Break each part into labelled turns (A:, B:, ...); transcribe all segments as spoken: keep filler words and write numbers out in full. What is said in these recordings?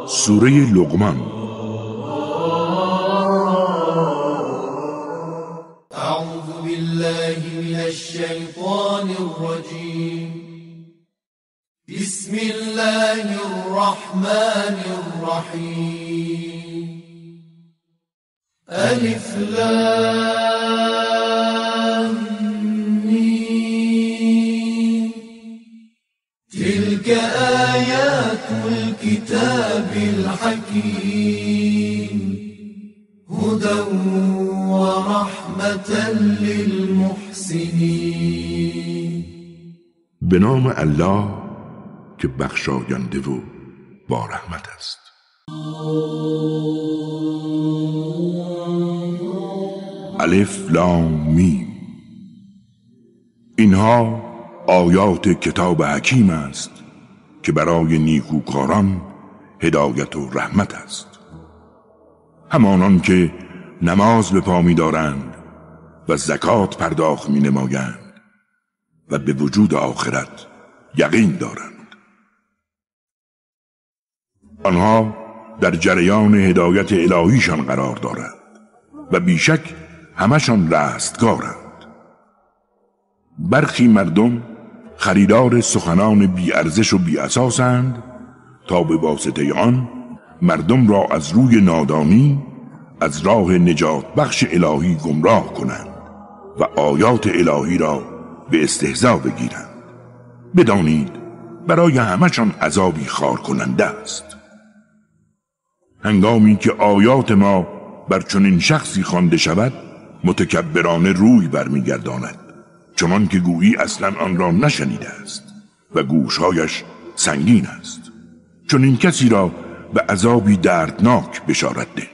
A: سوره لقمان.
B: اعوذ بالله من الشیطان الرجیم. بسم الله الرحمن الرحیم. الف لام میم. تلك آیات الكتاب الحکیم. هدى ورحمة للمحسنین.
A: به نام الله که بخشاینده و با رحمت است. الف لام میم. اینها آیات کتاب حکیم است که برای نیکوکاران هدایت و رحمت است. همانان که نماز به پا می دارند و زکات پرداخت می نمایند و به وجود آخرت یقین دارند. آنها در جریان هدایت الهیشان قرار دارند و بیشک همشان رستگارند. برخی مردم خریدار سخنان بی ارزش و بی اساسند تا به واسطه آن مردم را از روی نادانی از راه نجات بخش الهی گمراه کنند و آیات الهی را به استهزا بگیرند. بدانید برای همشان عذابی خار کننده است. هنگامی که آیات ما بر چنین شخصی خوانده شود متکبرانه روی برمیگرداند، چنان که گویی اصلا آن را نشنیده است و گوشهایش سنگین است. چنین کسی را به عذابی دردناک بشارت ده.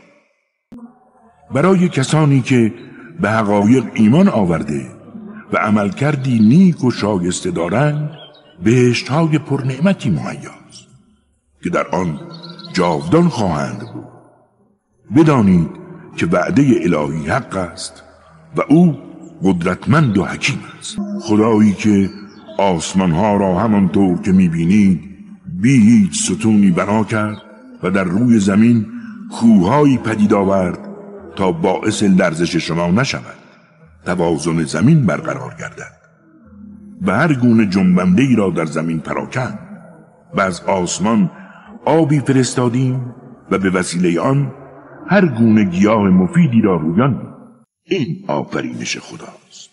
A: برای کسانی که به حقایق ایمان آورده و عمل کردی نیک و شایسته دارند بهشت‌های پرنعمتی مهیاست که در آن جاودان خواهند بود. بدانید که وعده الهی حق است و او قدرتمند و حکیم است. خدایی که آسمانها را همانطور که میبینید بی هیچ ستونی بنا کرد و در روی زمین کوههایی پدید آورد تا باعث لرزش شما نشود، توازن زمین برقرار گردد و هر گونه جنبنده ای را در زمین پراکند و از آسمان آبی فرستادیم و به وسیله آن هر گونه گیاه مفیدی را رویاندیم. این آفرینش خداست.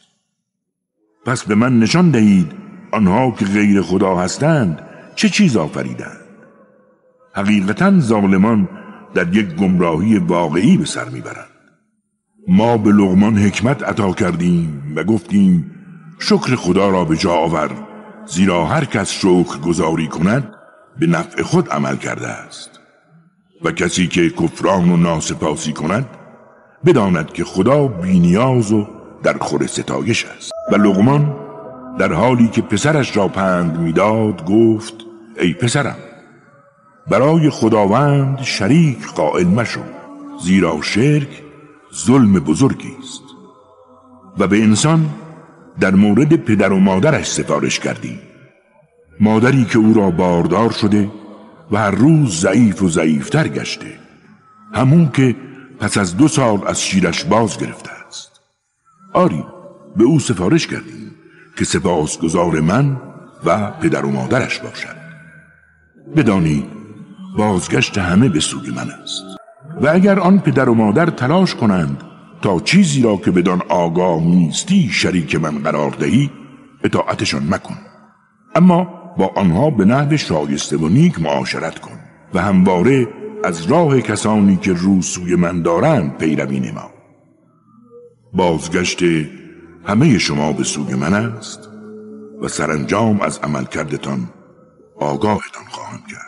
A: پس به من نشان دهید آنها که غیر خدا هستند چه چیز آفریدند. حقیقتاً ظالمان در یک گمراهی واقعی به سر میبرند. ما به لقمان حکمت عطا کردیم و گفتیم شکر خدا را به جا آور، زیرا هر کس شکر گزاری کند به نفع خود عمل کرده است و کسی که کفران و ناسپاسی کند بداند که خدا بی‌نیاز و در خور ستایش است. و لقمان در حالی که پسرش را پند میداد گفت ای پسرم، برای خداوند شریک قائل مشو، زیرا شرک ظلم بزرگی است. و به انسان در مورد پدر و مادرش سفارش کردی، مادری که او را باردار شده و هر روز ضعیف و ضعیفتر گشته، همون که پس از دو سال از شیرش باز گرفته است. آری به او سفارش کردیم که سپاسگزار من و پدر و مادرش باشد. بدانید بازگشت همه به سوی من است. و اگر آن پدر و مادر تلاش کنند تا چیزی را که بدان آگاه نیستی شریک من قرار دهی، اطاعتشان مکن، اما با آنها به نحو شایسته و نیک معاشرت کن و همواره از راه کسانی که رو سوی من دارند پیروی نما. بازگشت همه شما به سوی من است و سرانجام از عمل کردتان آگاهتان خواهم کرد.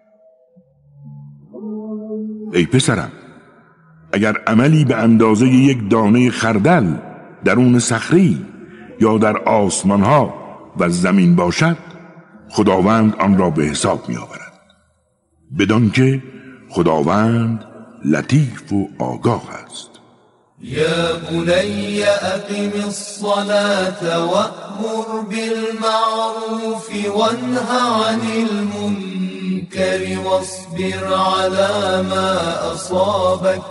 A: ای پسرم، اگر عملی به اندازه یک دانه خردل درون صخره‌ای یا در آسمانها و زمین باشد، خداوند آن را به حساب می آورد، بدان که خداوند لطیف و آگاه است.
B: یا بنی اقم الصلاة وأمر بالمعروف وانه عن المنکر المنكر واصبر على ما أصابك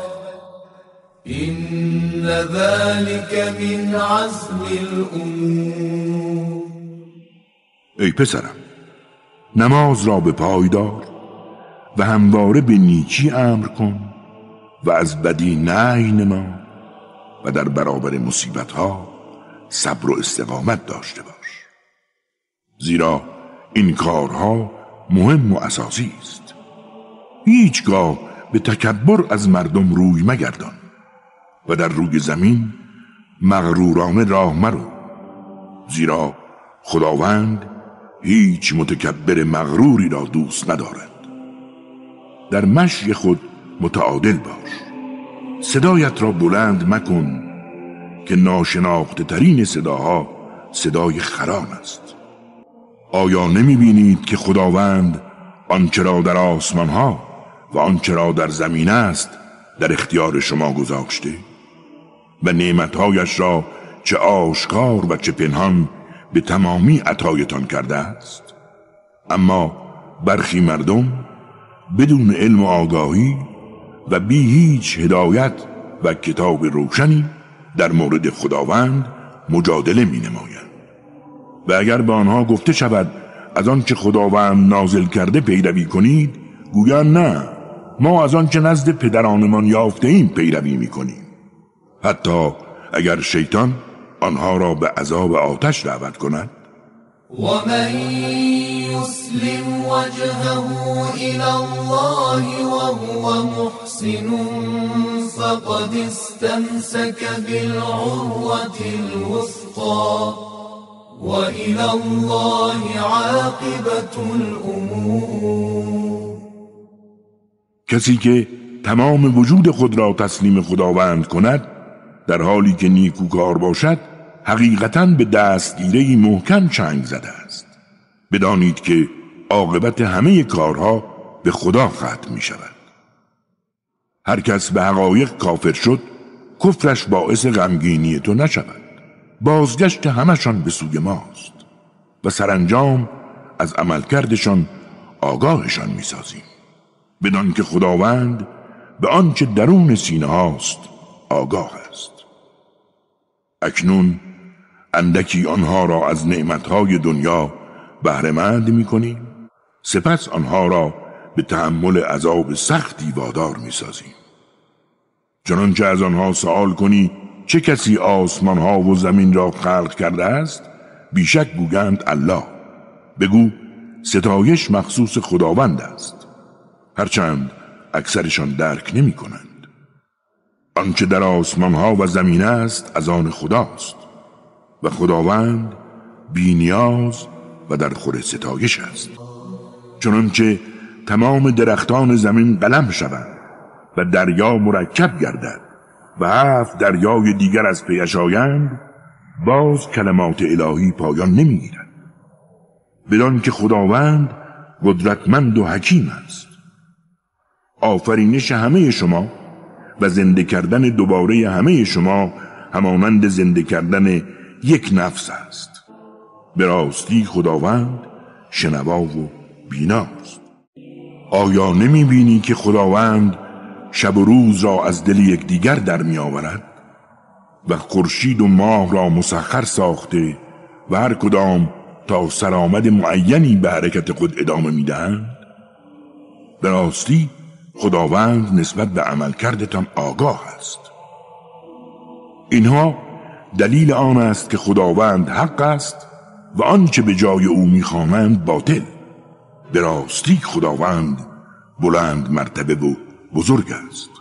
B: إن ذلك من عزم الأمور.
A: ای پسرم، نماز را به پای دار و همواره به نیکی امر کن و از بدی نهی نما و در برابر مصیبت‌ها صبر و استقامت داشته باش، زیرا این کارها مهم و اساسی است. هیچگاه به تکبر از مردم روی مگردان و در روی زمین مغرورانه راه مرو، زیرا خداوند هیچ متکبر مغروری را دوست ندارد. در مشی خود متعادل باش، صدایت را بلند مکن که ناشناخته ترین صداها صدای خران است. آیا نمی بینید که خداوند آنچه را در آسمان ها و آنچه را در زمین است در اختیار شما گذاشته و نعمتهایش را چه آشکار و چه پنهان به تمامی عطایتان کرده است؟ اما برخی مردم بدون علم و آگاهی و بی هیچ هدایت و کتاب روشنی در مورد خداوند مجادله می نمایند و اگر به آنها گفته شود از آنچه خداوند نازل کرده پیروی کنید، گویند نه، ما از آنچه نزد پدرانمان یافته ایم پیروی می کنیم. حتی اگر شیطان آنها را به عذاب آتش دعوت کند.
B: ومن يسلم وجهه إلى الله وهو محسن فقد استمسك بالعروة الوثقى وإلى الله عاقبة الأمور.
A: کسی که تمام وجود خود را تسلیم خداوند کند در حالی که نیکوکار باشد، حقیقتاً به دستگیره محکم چنگ زده است. بدانید که عاقبت همه کارها به خدا ختم می شود. هر کس به حقایق کافر شد، کفرش باعث غمگینی تو نشود. بازگشت همشان به سوی ماست و سرانجام از عملکردشان آگاهشان می سازیم. بدان که خداوند به آنچه درون سینه هاست آگاه است. اکنون اندکی آنها را از نعمتهای دنیا بهره‌مند می‌کنیم، سپس آنها را به تحمل عذاب سختی وادار می‌سازیم. چنانچه از آنها سوال کنی چه کسی آسمان‌ها و زمین را خلق کرده است، بیشک گویند الله. بگو ستایش مخصوص خداوند است، هرچند اکثرشان درک نمی‌کنند. آنچه در آسمان‌ها و زمین است از آن خداست و خداوند بی نیاز و در خور ستایش است. چنانچه تمام درختان زمین قلم شوند و دریا مرکب گردد و هفت دریای دیگر از پیش آیند، باز کلمات الهی پایان نمی‌گیرد. بدان که خداوند قدرتمند و حکیم است. آفرینش همه شما و زنده کردن دوباره همه شما همانند زنده کردن یک نفس است. به راستی خداوند شنوا و بیناست. آیا نمی بینی که خداوند شب و روز را از دل یکدیگر در می آورد و خورشید و ماه را مسخر ساخته و هر کدام تا سرآمد معینی به حرکت خود ادامه می دهند؟ به راستی خداوند نسبت به عمل کردتان آگاه است. اینها دلیل آن است که خداوند حق است و آنچه به جای او می‌خوانند باطل. به راستی خداوند بلند مرتبه و بزرگ است.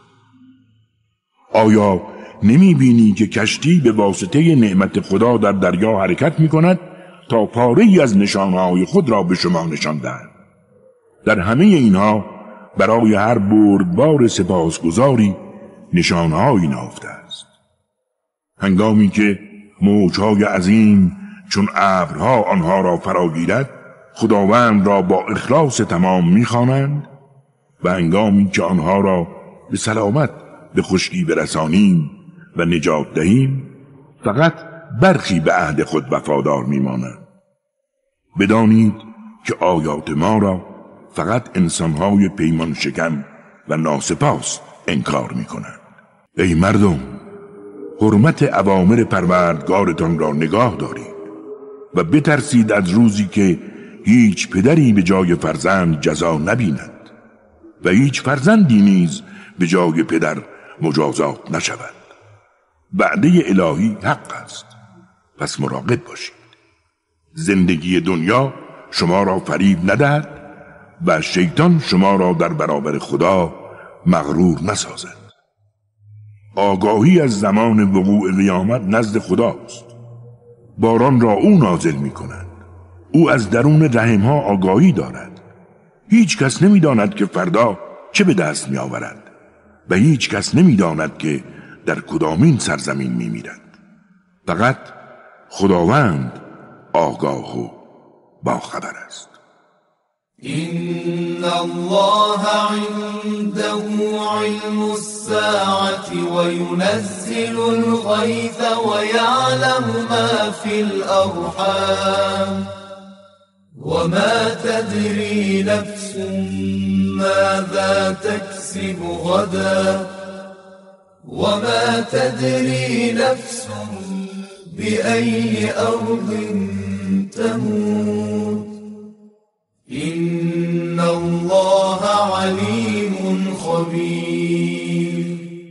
A: آیا نمی بینی که کشتی به واسطه نعمت خدا در دریا حرکت می کند تا پاره‌ای از نشانه‌های خود را به شما نشان دهد؟ در همه اینها برای هر بردبار سپاسگزاری نشانه‌هایی نهفته است. هنگامی که موج‌های عظیم چون ابرها آنها را فراگیرد، خداوند را با اخلاص تمام می‌خوانند و هنگامی که آنها را به سلامت به خشکی برسانیم و نجات دهیم، فقط برخی به عهد خود وفادار می‌مانند. بدانید که آیات ما را فقط انسانهای پیمان شکن و ناسپاس انکار می کنند. ای مردم، حرمت اوامر پروردگارتان را نگاه دارید و بترسید از روزی که هیچ پدری به جای فرزند جزا نبیند و هیچ فرزندی نیز به جای پدر مجازات نشود. وعده الهی حق است، پس مراقب باشید. زندگی دنیا شما را فریب ندهد و شیطان شما را در برابر خدا مغرور نسازد. آگاهی از زمان وقوع قیامت نزد خداست. باران را او نازل می کند. او از درون رحمها آگاهی دارد. هیچ کس نمی داند که فردا چه به دست می آورد و هیچ کس نمی داند که در کدامین سرزمین می میرد. فقط خداوند آگاه و باخبر است.
B: إن الله عنده علم الساعة وينزل الغيث ويعلم ما في الأرحام وما تدري نفس ماذا تكسب غدا وما تدري نفس بأي أرض تموت إن الله عليم خبير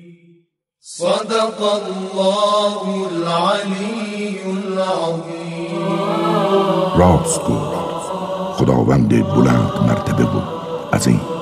B: صدق الله العلي العظيم.
A: راست گفت خداوند بلند مرتبه و عظیم.